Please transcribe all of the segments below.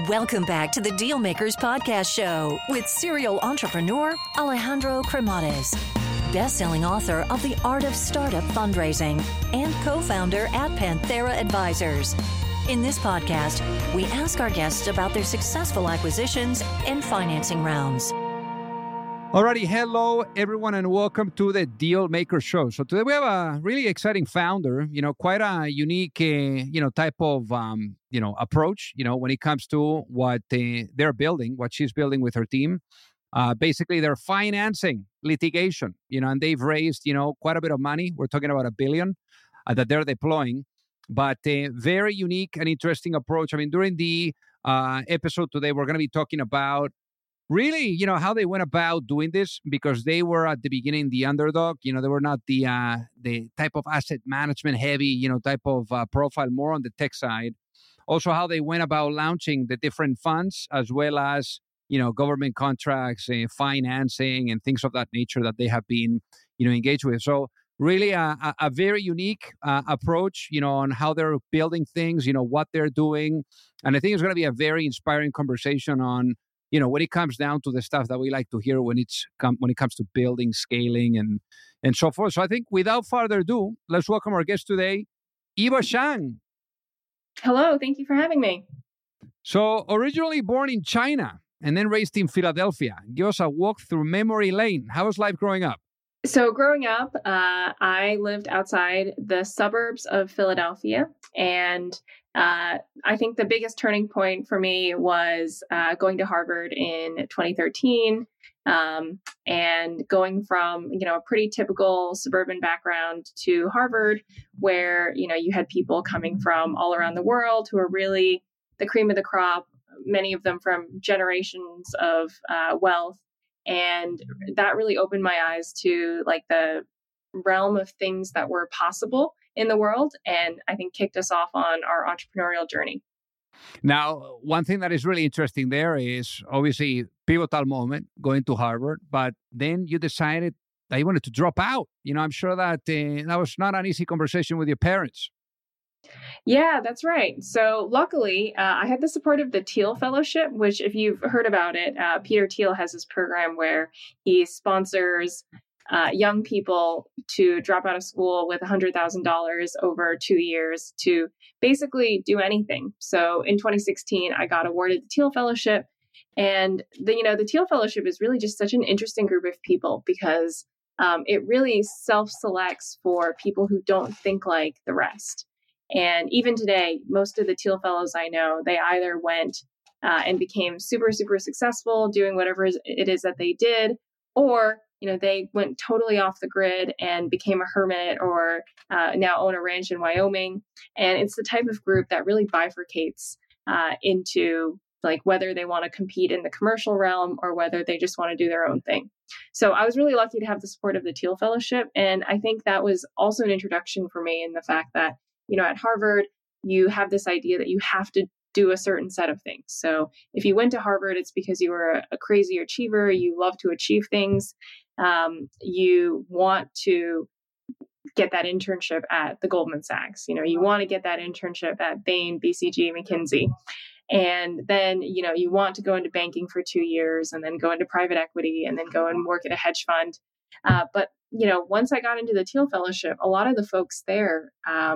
Welcome back to the Dealmakers Podcast Show with serial entrepreneur Alejandro Cremades, best-selling author of The Art of Startup Fundraising and co-founder at Panthera Advisors. In this podcast, we ask our guests about their successful acquisitions and financing rounds. Alrighty, hello everyone and welcome to the Dealmaker Show. So today we have a really exciting founder, quite a unique, type of, approach, when it comes to what they're building, what she's building with her team. Basically, they're financing litigation, and they've raised, quite a bit of money. We're talking about $1 billion that they're deploying, but a very unique and interesting approach. I mean, during the episode today, we're going to be talking about really, how they went about doing this, because they were at the beginning the underdog. They were not the type of asset management heavy, type of profile, more on the tech side. Also, how they went about launching the different funds, as well as government contracts, financing, and things of that nature that they have been engaged with. So really a very unique approach, on how they're building things, what they're doing, and I think it's going to be a very inspiring conversation on when it comes down to the stuff that we like to hear when it comes to building, scaling, and so forth. So I think without further ado, let's welcome our guest today, Eva Shang. Hello, thank you for having me. So originally born in China and then raised in Philadelphia. Give us a walk through memory lane. How was life growing up? So growing up, I lived outside the suburbs of Philadelphia, and I think the biggest turning point for me was going to Harvard in 2013, and going from a pretty typical suburban background to Harvard, where you had people coming from all around the world who were really the cream of the crop, many of them from generations of wealth. And that really opened my eyes to the realm of things that were possible in the world. And I think kicked us off on our entrepreneurial journey. Now, one thing that is really interesting there is obviously pivotal moment going to Harvard, but then you decided that you wanted to drop out. I'm sure that that was not an easy conversation with your parents. Yeah, that's right. So luckily, I had the support of the Thiel Fellowship, which if you've heard about it, Peter Thiel has this program where he sponsors young people to drop out of school with $100,000 over 2 years to basically do anything. So in 2016, I got awarded the Thiel Fellowship. And the Thiel Fellowship is really just such an interesting group of people because it really self-selects for people who don't think like the rest. And even today, most of the Thiel Fellows I know, they either went and became super, super successful doing whatever it is that they did, or they went totally off the grid and became a hermit, or now own a ranch in Wyoming. And it's the type of group that really bifurcates into whether they want to compete in the commercial realm or whether they just want to do their own thing. So I was really lucky to have the support of the Thiel Fellowship. And I think that was also an introduction for me in the fact that at Harvard, you have this idea that you have to do a certain set of things. So if you went to Harvard, it's because you were a crazy achiever. You love to achieve things. You want to get that internship at the Goldman Sachs. You want to get that internship at Bain, BCG, McKinsey. And then, you want to go into banking for 2 years and then go into private equity and then go and work at a hedge fund. But once I got into the Thiel Fellowship, a lot of the folks there,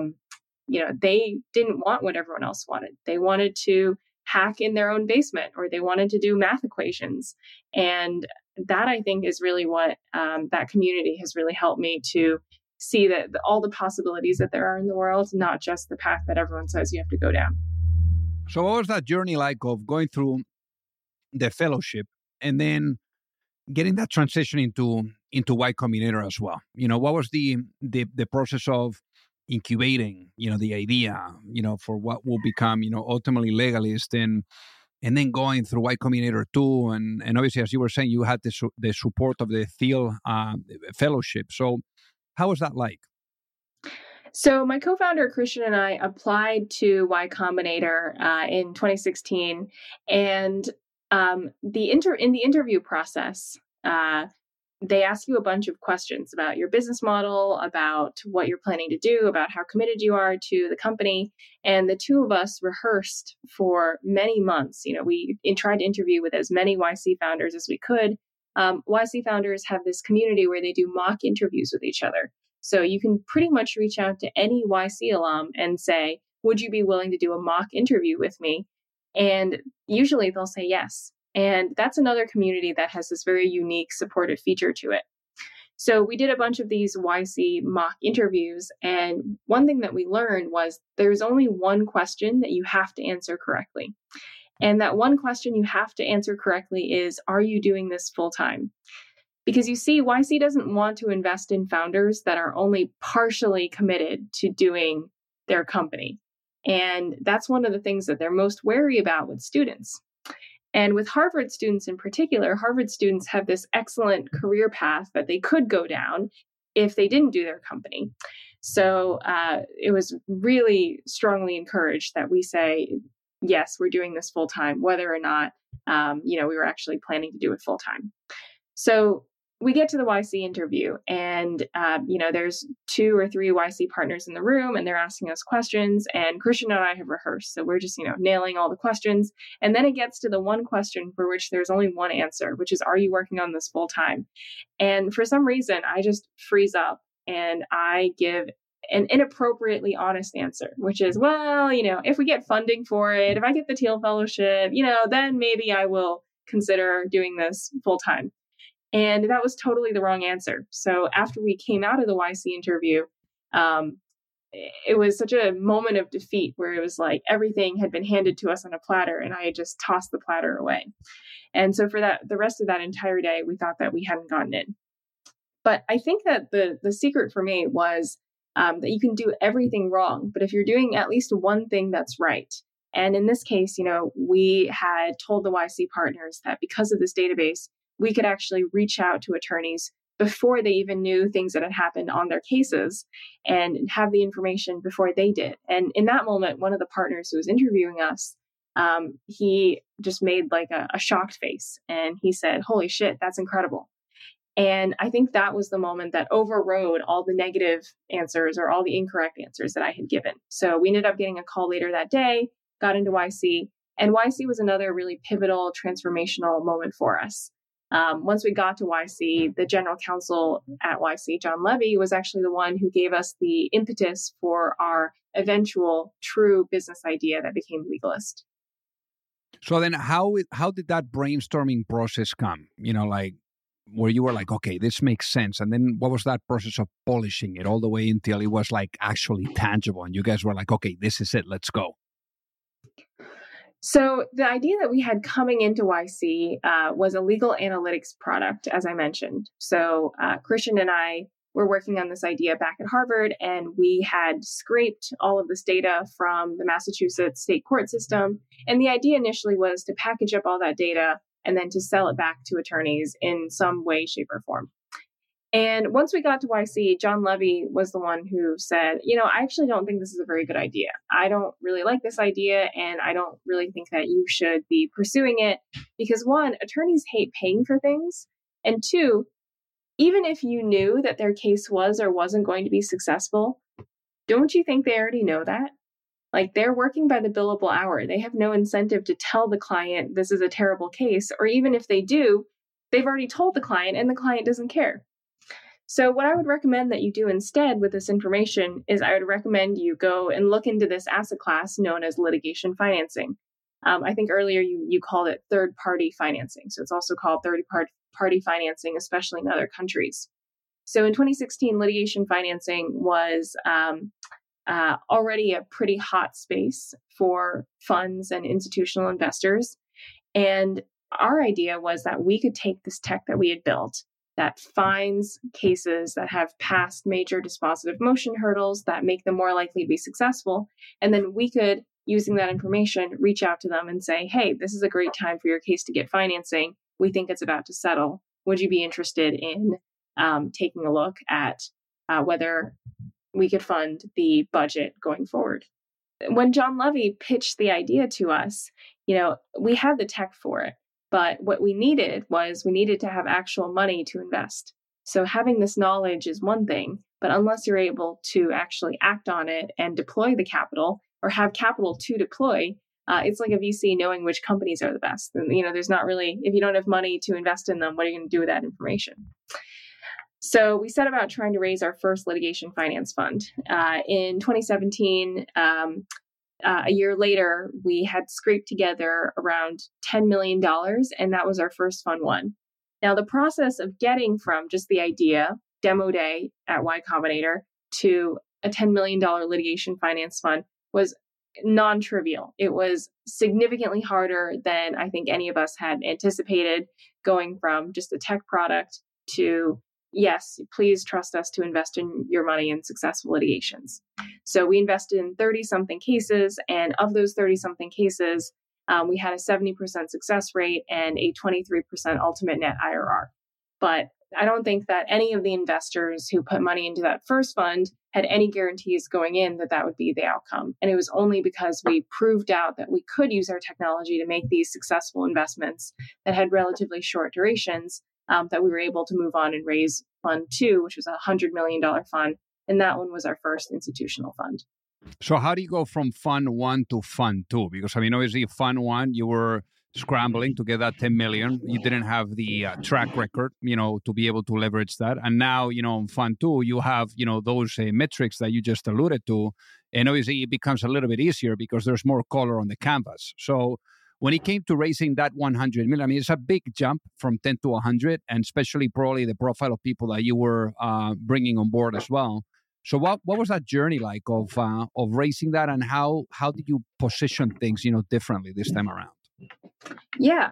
they didn't want what everyone else wanted. They wanted to hack in their own basement, or they wanted to do math equations. And that, I think, is really what that community has really helped me to see that all the possibilities that there are in the world, not just the path that everyone says you have to go down. So what was that journey like of going through the fellowship and then getting that transition into Y Combinator as well? What was the process of incubating, the idea, for what will become, ultimately Legalist, and then going through Y Combinator 2, and obviously, as you were saying, you had the support of the Thiel Fellowship. So how was that like? So my co-founder Christian and I applied to Y Combinator in 2016, and in the interview process, they ask you a bunch of questions about your business model, about what you're planning to do, about how committed you are to the company. And the two of us rehearsed for many months. We tried to interview with as many YC founders as we could. YC founders have this community where they do mock interviews with each other. So you can pretty much reach out to any YC alum and say, would you be willing to do a mock interview with me? And usually they'll say yes. And that's another community that has this very unique supportive feature to it. So we did a bunch of these YC mock interviews. And one thing that we learned was there's only one question that you have to answer correctly. And that one question you have to answer correctly is, are you doing this full time? Because you see, YC doesn't want to invest in founders that are only partially committed to doing their company. And that's one of the things that they're most wary about with students. And with Harvard students in particular, Harvard students have this excellent career path that they could go down if they didn't do their company. So it was really strongly encouraged that we say, yes, we're doing this full time, whether or not, we were actually planning to do it full time. So we get to the YC interview and, there's 2 or 3 YC partners in the room and they're asking us questions, and Christian and I have rehearsed. So we're just, nailing all the questions. And then it gets to the one question for which there's only one answer, which is, are you working on this full time? And for some reason, I just freeze up and I give an inappropriately honest answer, which is, well, if we get funding for it, if I get the Teal Fellowship, then maybe I will consider doing this full time. And that was totally the wrong answer. So after we came out of the YC interview, it was such a moment of defeat where it was like everything had been handed to us on a platter and I had just tossed the platter away. And so for the rest of that entire day, we thought that we hadn't gotten in. But I think that the secret for me was that you can do everything wrong, but if you're doing at least one thing that's right. And in this case, we had told the YC partners that because of this database, we could actually reach out to attorneys before they even knew things that had happened on their cases and have the information before they did. And in that moment, one of the partners who was interviewing us, he just made like a shocked face and he said, holy shit, that's incredible. And I think that was the moment that overrode all the negative answers or all the incorrect answers that I had given. So we ended up getting a call later that day, got into YC, and YC was another really pivotal, transformational moment for us. Once we got to YC, the general counsel at YC, John Levy, was actually the one who gave us the impetus for our eventual true business idea that became Legalist. So then how did that brainstorming process come? Where you were like, okay, this makes sense. And then what was that process of polishing it all the way until it was like actually tangible? And you guys were like, okay, this is it, let's go. So the idea that we had coming into YC was a legal analytics product, as I mentioned. So Christian and I were working on this idea back at Harvard, and we had scraped all of this data from the Massachusetts state court system. And the idea initially was to package up all that data and then to sell it back to attorneys in some way, shape, or form. And once we got to YC, John Levy was the one who said, I actually don't think this is a very good idea. I don't really like this idea, and I don't really think that you should be pursuing it because 1, attorneys hate paying for things. And 2, even if you knew that their case was or wasn't going to be successful, don't you think they already know that? Like, they're working by the billable hour. They have no incentive to tell the client this is a terrible case, or even if they do, they've already told the client and the client doesn't care. So what I would recommend that you do instead with this information is I would recommend you go and look into this asset class known as litigation financing. I think earlier you called it third-party financing. So it's also called third-party financing, especially in other countries. So in 2016, litigation financing was already a pretty hot space for funds and institutional investors. And our idea was that we could take this tech that we had built that finds cases that have passed major dispositive motion hurdles that make them more likely to be successful. And then we could, using that information, reach out to them and say, hey, this is a great time for your case to get financing. We think it's about to settle. Would you be interested in taking a look at whether we could fund the budget going forward? When John Levy pitched the idea to us, we had the tech for it. But what we needed to have actual money to invest. So having this knowledge is one thing, but unless you're able to actually act on it and deploy the capital or have capital to deploy, it's like a VC knowing which companies are the best. And, there's not really, if you don't have money to invest in them, what are you going to do with that information? So we set about trying to raise our first litigation finance fund. In 2017, a year later, we had scraped together around $10 million, and that was our first Fund 1. Now, the process of getting from just the idea, demo day at Y Combinator, to a $10 million litigation finance fund was non-trivial. It was significantly harder than I think any of us had anticipated, going from just a tech product to, yes, please trust us to invest in your money in successful litigations. So we invested in 30-something cases, and of those 30-something cases, we had a 70% success rate and a 23% ultimate net IRR. But I don't think that any of the investors who put money into that first fund had any guarantees going in that would be the outcome. And it was only because we proved out that we could use our technology to make these successful investments that had relatively short durations that we were able to move on and raise Fund 2, which was a $100 million fund. And that one was our first institutional fund. So how do you go from Fund 1 to Fund 2? Because, obviously, Fund 1, you were scrambling to get that 10 million. You didn't have the track record, to be able to leverage that. And now, in Fund 2, you have, those metrics that you just alluded to. And obviously, it becomes a little bit easier because there's more color on the canvas. So when it came to raising that 100 million, it's a big jump from 10 to 100, and especially probably the profile of people that you were bringing on board as well. So what was that journey like of raising that, and how did you position things, differently this time around? Yeah,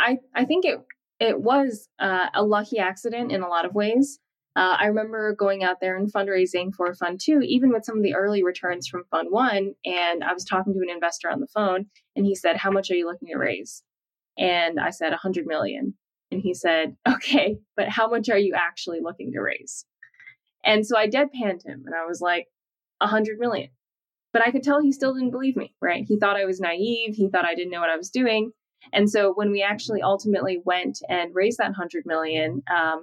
I think it was a lucky accident in a lot of ways. I remember going out there and fundraising for Fund 2, even with some of the early returns from Fund 1. And I was talking to an investor on the phone, and he said, "How much are you looking to raise?" And I said, 100 million. And he said, "Okay, but how much are you actually looking to raise?" And so I deadpanned him, and I was like, 100 million. But I could tell he still didn't believe me, right? He thought I was naive. He thought I didn't know what I was doing. And so when we actually ultimately went and raised that 100 million,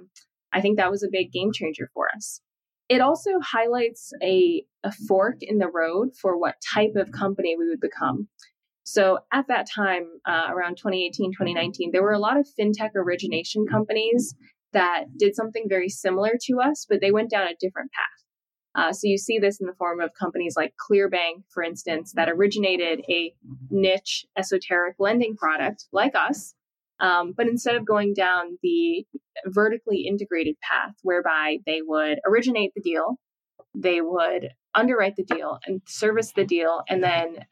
I think that was a big game changer for us. It also highlights a fork in the road for what type of company we would become. So at that time, around 2018, 2019, there were a lot of fintech origination companies that did something very similar to us, but they went down a different path. So you see this in the form of companies like ClearBank, for instance, that originated a niche esoteric lending product like us. But instead of going down the vertically integrated path whereby they would originate the deal, they would underwrite the deal and service the deal, and then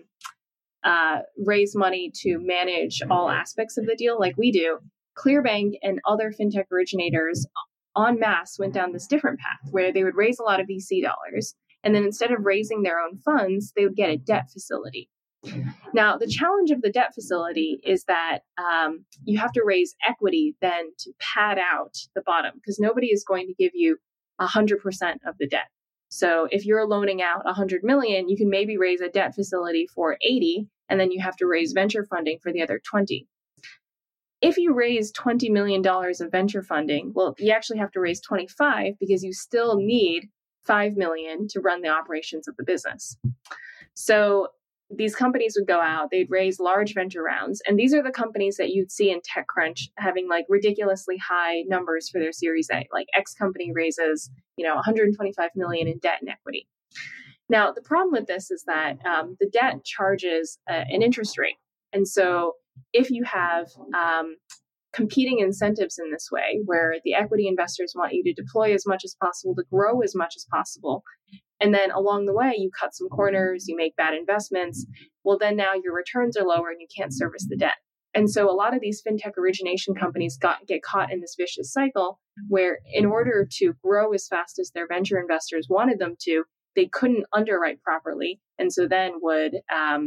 raise money to manage all aspects of the deal like we do, ClearBank and other fintech originators en masse went down this different path where they would raise a lot of VC dollars. And then instead of raising their own funds, they would get a debt facility. Now, the challenge of the debt facility is that you have to raise equity then to pad out the bottom, because nobody is going to give you 100% of the debt. So if you're loaning out 100 million, you can maybe raise a debt facility for 80, and then you have to raise venture funding for the other 20. If you raise $20 million of venture funding, well, you actually have to raise 25 because you still need 5 million to run the operations of the business. So these companies would go out, they'd raise large venture rounds. And these are the companies that you'd see in TechCrunch having like ridiculously high numbers for their Series A. Like X company raises, 125 million in debt and equity. Now, the problem with this is that the debt charges an interest rate. And so if you have competing incentives in this way, where the equity investors want you to deploy as much as possible, to grow as much as possible, and then along the way, you cut some corners, you make bad investments, well, then now your returns are lower and you can't service the debt. And so a lot of these fintech origination companies get caught in this vicious cycle where in order to grow as fast as their venture investors wanted them to, they couldn't underwrite properly. And so then would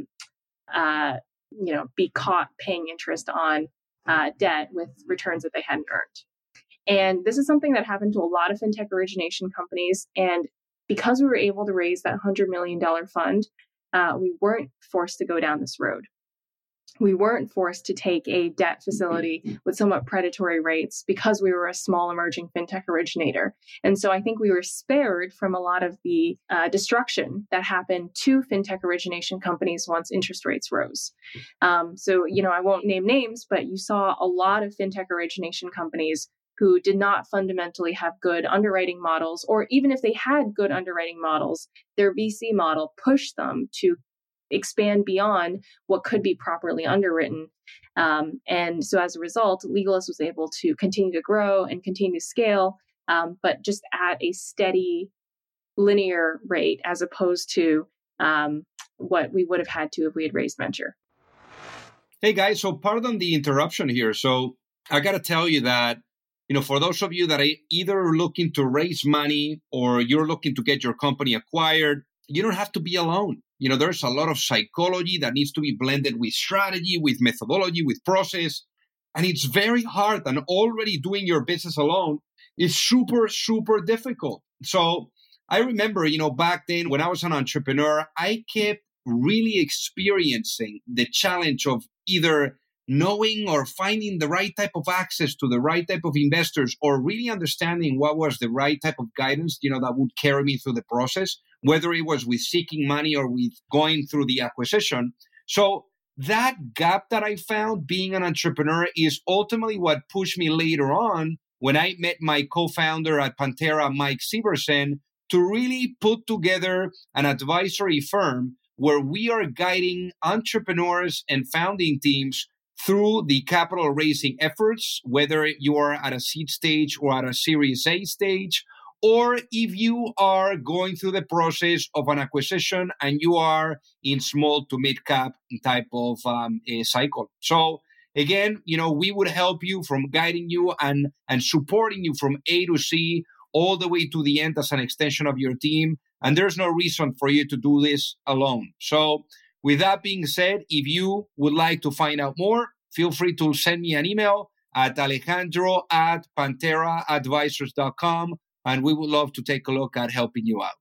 be caught paying interest on debt with returns that they hadn't earned. And this is something that happened to a lot of fintech origination companies. And because we were able to raise that $100 million fund, we weren't forced to go down this road. we weren't forced to take a debt facility with somewhat predatory rates because we were a small emerging fintech originator. And so I think we were spared from a lot of the destruction that happened to fintech origination companies once interest rates rose. So, I won't name names, but you saw a lot of fintech origination companies who did not fundamentally have good underwriting models, or even if they had good underwriting models, their VC model pushed them to expand beyond what could be properly underwritten. And so as a result, Legalist was able to continue to grow and continue to scale, but just at a steady linear rate as opposed to what we would have had to if we had raised venture. Hey guys, so pardon the interruption here. So I got to tell you that, for those of you that are either looking to raise money or you're looking to get your company acquired, you don't have to be alone. There's a lot of psychology that needs to be blended with strategy, with methodology, with process. And it's very hard. And already doing your business alone is super, super difficult. So I remember, back then when I was an entrepreneur, I kept really experiencing the challenge of either knowing or finding the right type of access to the right type of investors, or really understanding what was the right type of guidance, that would carry me through the process, whether it was with seeking money or with going through the acquisition. So that gap that I found being an entrepreneur is ultimately what pushed me later on when I met my co-founder at Pantera, Mike Severson, to really put together an advisory firm where we are guiding entrepreneurs and founding teams through the capital raising efforts, whether you are at a seed stage or at a Series A stage, or if you are going through the process of an acquisition and you are in small to mid cap type of cycle. So again, we would help you from guiding you and supporting you from A to C all the way to the end as an extension of your team. And there's no reason for you to do this alone. So with that being said, if you would like to find out more, feel free to send me an email at alejandro@panteraadvisors.com, and we would love to take a look at helping you out.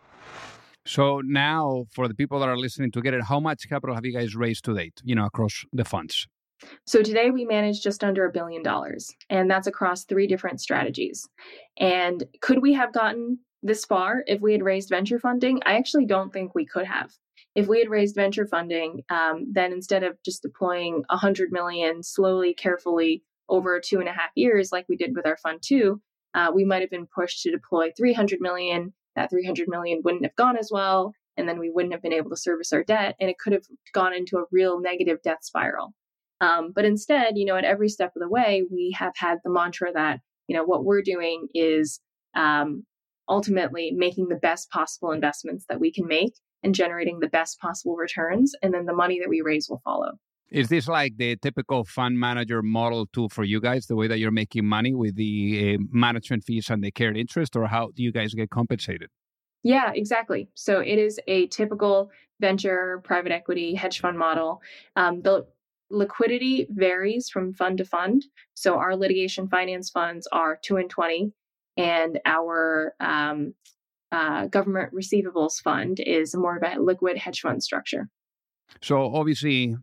So now, for the people that are listening to get it, how much capital have you guys raised to date, across the funds? So today we manage just under $1 billion, and that's across 3 different strategies. And could we have gotten this far if we had raised venture funding? I actually don't think we could have. If we had raised venture funding, then instead of just deploying $100 million slowly, carefully over 2.5 years, like we did with our fund 2, we might have been pushed to deploy $300 million. That $300 million wouldn't have gone as well, and then we wouldn't have been able to service our debt, and it could have gone into a real negative debt spiral. But instead, at every step of the way, we have had the mantra that, what we're doing is ultimately making the best possible investments that we can make and generating the best possible returns. And then the money that we raise will follow. Is this like the typical fund manager model too for you guys, the way that you're making money with the management fees and the carried interest, or how do you guys get compensated? Yeah, exactly. So it is a typical venture, private equity, hedge fund model. The liquidity varies from fund to fund. So our litigation finance funds are 2 and 20, and our government receivables fund is more of a liquid hedge fund structure. So obviously,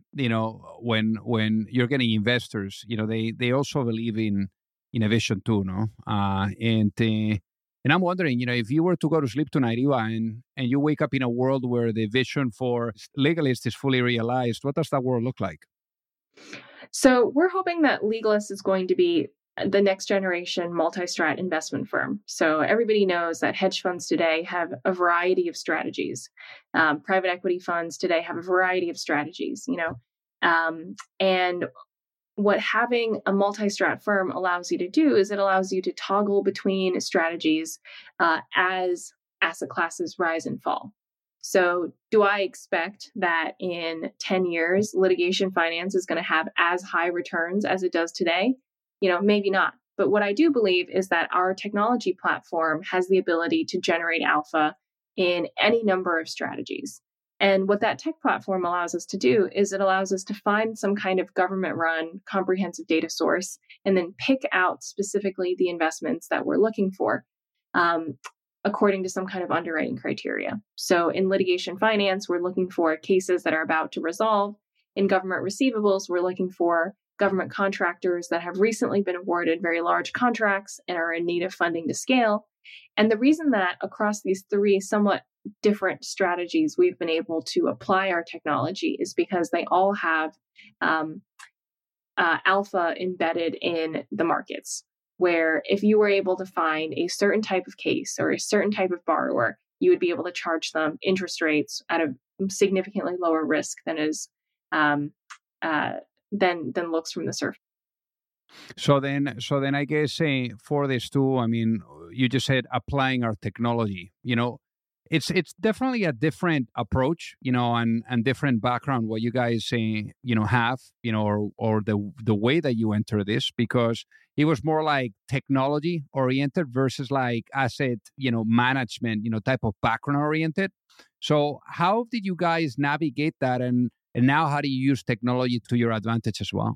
when you're getting investors, they also believe in innovation too, no? And I'm wondering, if you were to go to sleep tonight, Iva, and you wake up in a world where the vision for Legalist is fully realized, what does that world look like? So we're hoping that Legalist is going to be the next generation multi-strat investment firm. So everybody knows that hedge funds today have a variety of strategies. Private equity funds today have a variety of strategies, and what having a multi-strat firm allows you to do is it allows you to toggle between strategies as asset classes rise and fall. So do I expect that in 10 years, litigation finance is going to have as high returns as it does today? Maybe not. But what I do believe is that our technology platform has the ability to generate alpha in any number of strategies. And what that tech platform allows us to do is it allows us to find some kind of government-run comprehensive data source and then pick out specifically the investments that we're looking for according to some kind of underwriting criteria. So in litigation finance, we're looking for cases that are about to resolve. in government receivables, we're looking for government contractors that have recently been awarded very large contracts and are in need of funding to scale. And the reason that across these three somewhat different strategies we've been able to apply our technology is because they all have alpha embedded in the markets, where if you were able to find a certain type of case or a certain type of borrower, you would be able to charge them interest rates at a significantly lower risk than is than looks from the surface. So then I guess for this too, I mean, you just said applying our technology. It's definitely a different approach, and different background what you guys have, or the way that you enter this, because it was more like technology oriented versus like asset, management, type of background oriented. So how did you guys navigate that, and now how do you use technology to your advantage as well?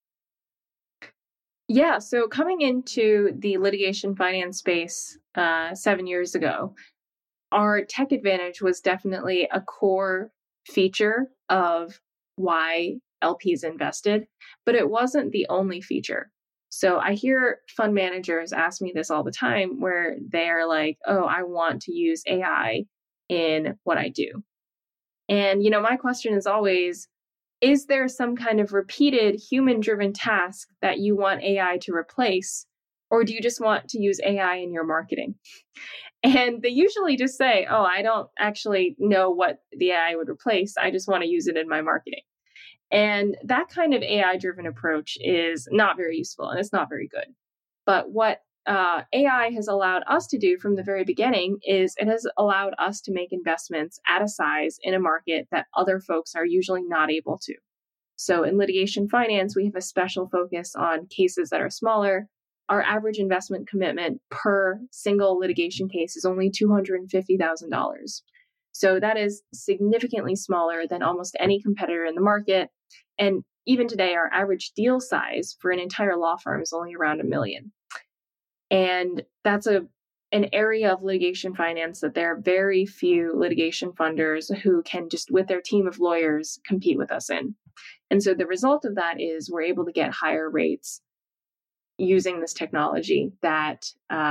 Yeah, so coming into the litigation finance space 7 years ago, our tech advantage was definitely a core feature of why LPs invested, but it wasn't the only feature. So I hear fund managers ask me this all the time, where they're like, oh, I want to use AI in what I do. And, my question is always, is there some kind of repeated human-driven task that you want AI to replace, or do you just want to use AI in your marketing? And they usually just say, oh, I don't actually know what the AI would replace. I just want to use it in my marketing. And that kind of AI-driven approach is not very useful, and it's not very good. But what AI has allowed us to do from the very beginning is it has allowed us to make investments at a size in a market that other folks are usually not able to. So in litigation finance, we have a special focus on cases that are smaller. Our average investment commitment per single litigation case is only $250,000. So that is significantly smaller than almost any competitor in the market. And even today, our average deal size for an entire law firm is only around $1 million. And that's an area of litigation finance that there are very few litigation funders who can just, with their team of lawyers, compete with us in. And so the result of that is we're able to get higher rates using this technology that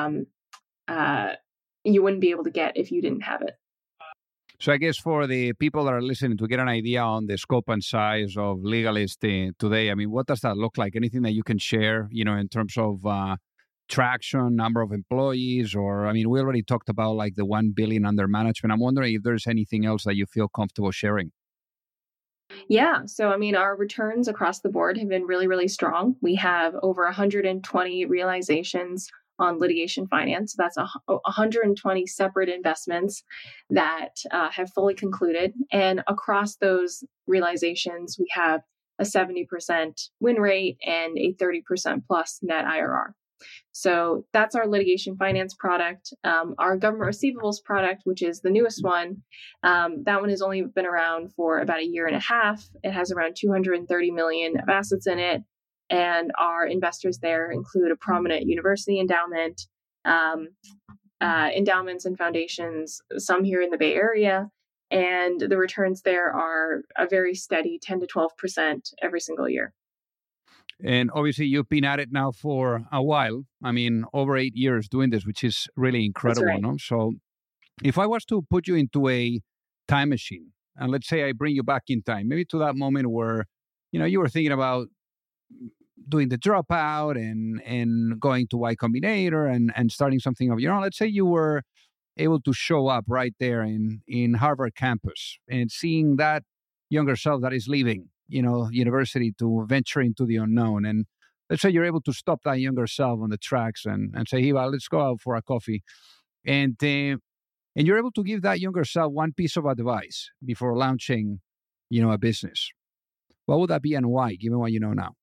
you wouldn't be able to get if you didn't have it. So I guess for the people that are listening, to get an idea on the scope and size of Legalist today, I mean, what does that look like? Anything that you can share, in terms of traction, number of employees, or, I mean, we already talked about like the 1 billion under management. I'm wondering if there's anything else that you feel comfortable sharing. Yeah. So, I mean, our returns across the board have been really, really strong. We have over 120 realizations on litigation finance. That's 120 separate investments that have fully concluded. And across those realizations, we have a 70% win rate and a 30% plus net IRR. So that's our litigation finance product. Our government receivables product, which is the newest one, that one has only been around for about a year and a half. It has around 230 million of assets in it. And our investors there include a prominent university endowment, endowments and foundations, some here in the Bay Area. And the returns there are a very steady 10 to 12% every single year. And obviously, you've been at it now for a while. I mean, over 8 years doing this, which is really incredible. That's right. No? So if I was to put you into a time machine, and let's say I bring you back in time, maybe to that moment where, you were thinking about doing the dropout and going to Y Combinator and starting something of your own. Let's say you were able to show up right there in Harvard campus and seeing that younger self that is leaving, university to venture into the unknown. And let's say you're able to stop that younger self on the tracks and say, hey, well, let's go out for a coffee. And you're able to give that younger self one piece of advice before launching, a business. What would that be and why, given what you know now?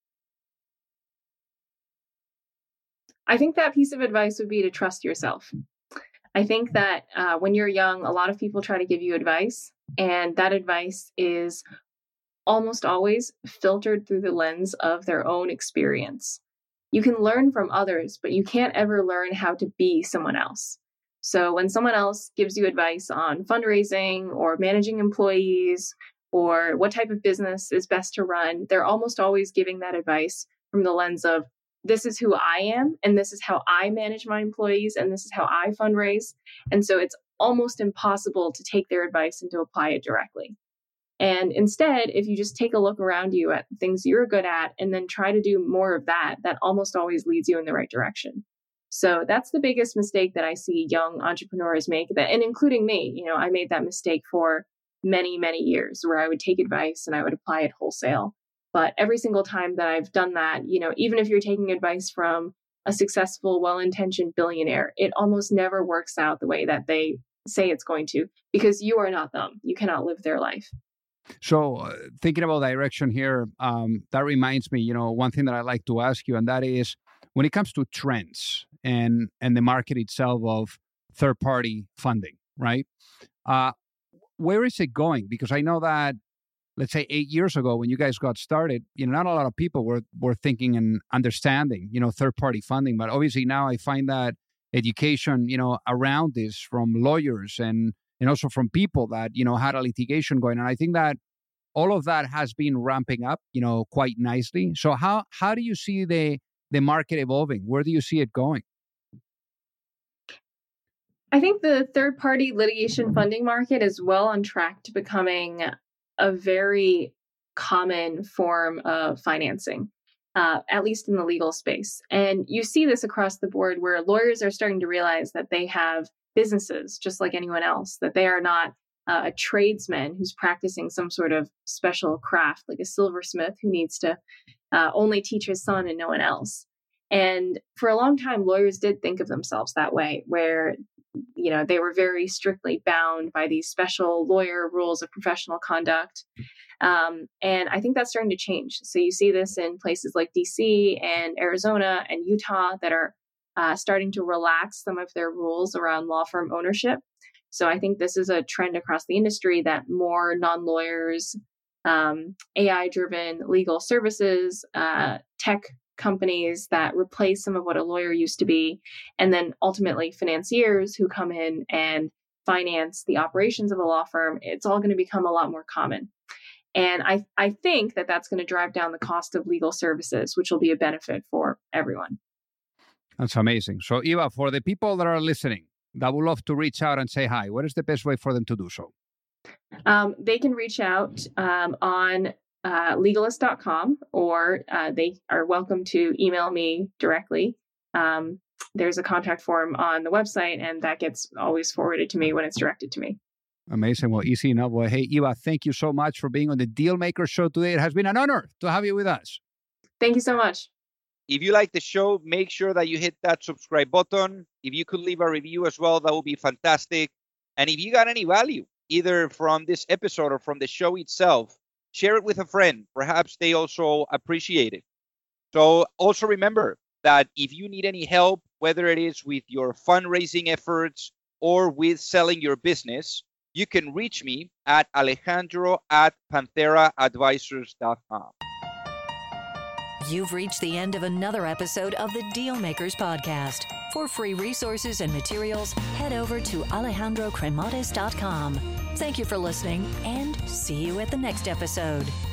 I think that piece of advice would be to trust yourself. I think that when you're young, a lot of people try to give you advice, and that advice is almost always filtered through the lens of their own experience. You can learn from others, but you can't ever learn how to be someone else. So when someone else gives you advice on fundraising or managing employees or what type of business is best to run, they're almost always giving that advice from the lens of, this is who I am, and this is how I manage my employees, and this is how I fundraise. And so it's almost impossible to take their advice and to apply it directly. And instead, if you just take a look around you at things you're good at and then try to do more of that, that almost always leads you in the right direction. So that's the biggest mistake that I see young entrepreneurs make, that, and including me. I made that mistake for many, many years, where I would take advice and I would apply it wholesale. But every single time that I've done that, even if you're taking advice from a successful, well-intentioned billionaire, it almost never works out the way that they say it's going to, because you are not them. You cannot live their life. So thinking about direction here, that reminds me, one thing that I like to ask you, and that is, when it comes to trends and the market itself of third-party funding, right? Where is it going? Because I know that, let's say 8 years ago when you guys got started, not a lot of people were thinking and understanding, third-party funding. But obviously now I find that education, around this from lawyers and also from people that, had a litigation going. And I think that all of that has been ramping up, quite nicely. So how do you see the market evolving? Where do you see it going? I think the third-party litigation funding market is well on track to becoming a very common form of financing, at least in the legal space. And you see this across the board, where lawyers are starting to realize that they have businesses just like anyone else, that they are not a tradesman who's practicing some sort of special craft, like a silversmith who needs to only teach his son and no one else. And for a long time, lawyers did think of themselves that way, where they were very strictly bound by these special lawyer rules of professional conduct. And I think that's starting to change. So you see this in places like DC and Arizona and Utah that are starting to relax some of their rules around law firm ownership. So I think this is a trend across the industry, that more non-lawyers, AI-driven legal services, tech companies that replace some of what a lawyer used to be, and then ultimately financiers who come in and finance the operations of a law firm, it's all going to become a lot more common. And I think that that's going to drive down the cost of legal services, which will be a benefit for everyone. That's amazing. So Eva, for the people that are listening that would love to reach out and say hi, what is the best way for them to do so? They can reach out on legalist.com, or they are welcome to email me directly. There's a contact form on the website, and that gets always forwarded to me when it's directed to me. Amazing. Well, easy enough. Well, hey, Eva, thank you so much for being on the Dealmaker Show today. It has been an honor to have you with us. Thank you so much. If you like the show, make sure that you hit that subscribe button. If you could leave a review as well, that would be fantastic. And if you got any value, either from this episode or from the show itself, share it with a friend. Perhaps they also appreciate it. So also remember that if you need any help, whether it is with your fundraising efforts or with selling your business, you can reach me at alejandro@pantheraadvisors.com. You've reached the end of another episode of the Dealmakers Podcast. For free resources and materials, head over to alejandrocremades.com. Thank you for listening, and see you at the next episode.